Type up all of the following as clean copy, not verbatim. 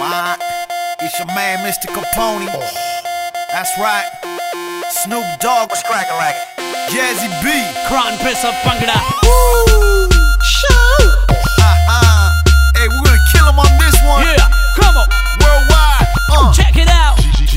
Why? It's your man, Mr. Capone. That's right. Snoop Dogg. What's crackin' like it? Jazzy B. Kran Pesa Bangda. Woo! Show! Hey, we're gonna kill him on this one. Yeah, come on. Worldwide. Check it out.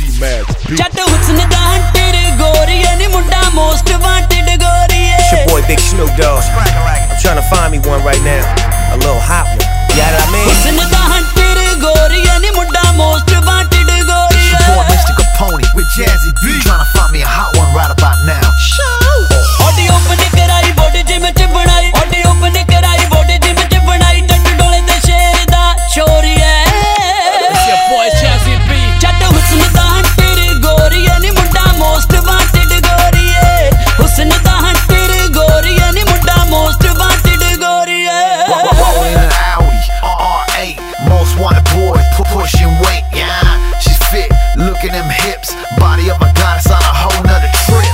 Jatt husn da hunted goriye ni munda most wanted goriye. It's your boy Big Snoop Dogg. What's crackin' like it? I'm trying to find me one right now. A little hot one. You know what I mean? Husn da hunted goriye ni munda most wanted It's goriye. your boy, Mr. Capone, with Jazzy B. Trying to find me a hot one right about now. Show! Audio open karai body gym ch banai. Audio open karai body gym ch banai. Jatt dole de sher da choriye. It's your boy Jazzy B. Jatt husn da hunted goriye ni munda most wanted goriye. Husn da hunted goriye ni munda most wanted goriye. Rolling an Audi, R8, most wanted boy, pushing weight, yeah. She's fit, look at them hips, body of a goddess on a whole nother trip.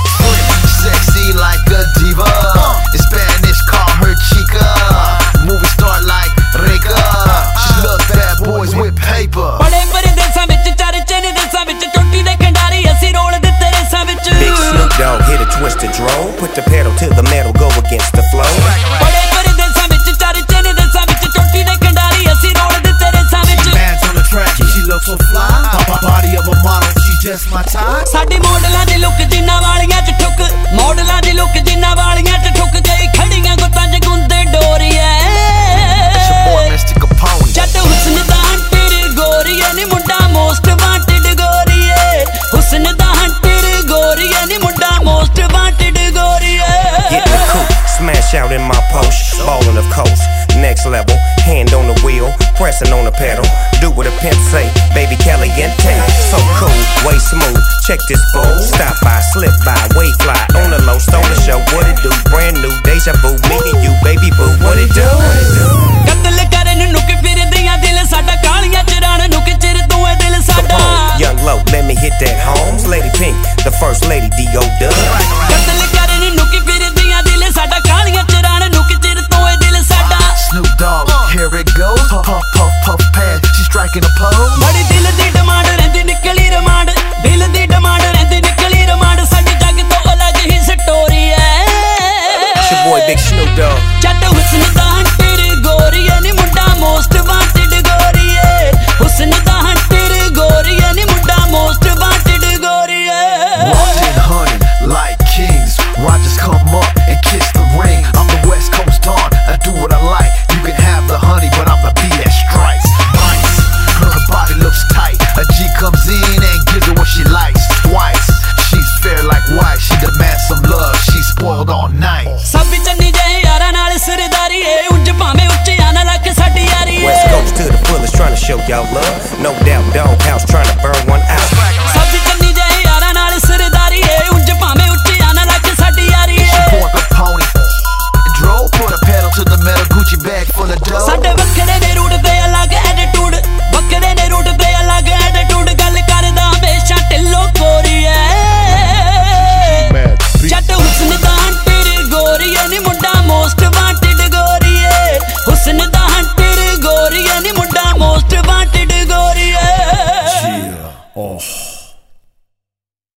Sexy like a diva, in Spanish call her chica. Movie star like Rika, she loves bad boys with paper. बड़े बड़े देशों में चर्चे ने देशों में चोटी दे कंडारी ऐसी रोल दे तेरे साविच Big Snoop Dogg hit a twisted drone. Put the pedal to the metal, go against the flow. बड़े बड़े देशों में चर्चे ने देशों में चोटी दे कंडारी ऐसी रोल दे तेरे साविच Bands on the track, she looks so fly. Body of a model, she just my type. साडी मॉडलां दी लुक जिन्ना वालियां च ठुक मॉडलां दी लुक जिन्ना वालियां च ठुक गई खड़ियां गुत्तां च गुंदे डोरिए It's your boy, Mr. Capone. जट हुस्न दा हंटर गोरिए नी मुंडा मोस्ट वांटेड गोरिए हुस्न दा हंटर गोरिए नी मुंडा मोस्ट वांटेड गोरिए Getting the coupe, smash out in my Porsche, ballin' of coast. Next level, hand on the wheel, pressing on the pedal. Do what a pimp say, baby caliente. So cool, way smooth. Check this fool. Stop by, slip by, way fly on the low, stone the show. What it do? Brand new, deja vu. Me and you, baby boo. What it do? ਕਤਲ ਕਰਨ ਨੂੰ ਕਿ ਫਿਰਦੀਆਂ ਦਿਲ ਸਾਡਾ ਕਾਲੀਆਂ ਚਰਾਣ ਨੂੰ ਕਿ ਚਿਰ ਤੂੰ ਏ ਦਿਲ ਸਾਡਾ Capone, Young Low, let me hit that Holmes. Lady Pink, the first lady, D.O. Dub. ਕਤਲ ਕਰਨ ਨੂੰ ਕਿ ਫਿਰਦੀਆਂ ਦਿਲ ਸਾਡਾ ਕਾਲੀਆਂ ਚਰਾਣ ਨੂੰ ਕਿ ਚਿਰ ਤੂੰ ਏ ਦਿਲ ਸਾਡਾ Snoop Dogg, here it goes. Puff, puff, puff, puff, pass. She's striking a pose. ਬੜੀ ਦਿਲ ਦੀ ਡਿਮਾਂਡ ਰਹਿੰਦੀ ਨਿਕਲੀ ਰਮਾਂਡ ਦਿਲ ਦੀ ਡਿਮਾਂਡ ਰਹਿੰਦੀ ਨਿਕਲੀ ਰਮਾਂਡ ਸਾਡੀ ਜੱਗ ਤੋਂ ਅਲੱਗ ਹੀ ਸਟੋਰੀ ਐ It's your boy Big Snoop Dogg. ਜੱਟ ਹੁਸਨ ਦਾ ਹੰਟਰ ਗੋਰੀਏ ਨੀ ਮੁੰਡਾ ਮੋਸਟ ਵਾਂਟਡ ਗੋਰੀਏ ਹੁਸਨ ਦਾ ਹੰਟਰ ਗੋਰੀਏ ਨੀ ਮੁੰਡਾ ਮੋਸਟ ਵਾਂਟਡ ਗੋਰੀਏ Walked in hunting like kings. Rogers come up and kiss the ring. I'm the West Coast Dawn. I do what I like. You can have the honey, but I'm the bee that strikes. Bites. Her body looks tight. A G comes in and gives her what she likes twice. She's fair like white. She demands some love. She's spoiled all night. ਸਭ ਚੰਨੀ ਜਿਹੇ ਯਾਰਾਂ ਨਾਲ ਸਰਦਾਰੀ ਏ ਉਂਝ ਭਾਵੇਂ ਉੱਚਿਆਂ ਨਾਲ ਲੱਖ ਸਾਡੀ ਯਾਰੀ ਏ West Coast to the fullest, trying to show y'all love. No doubt, dog.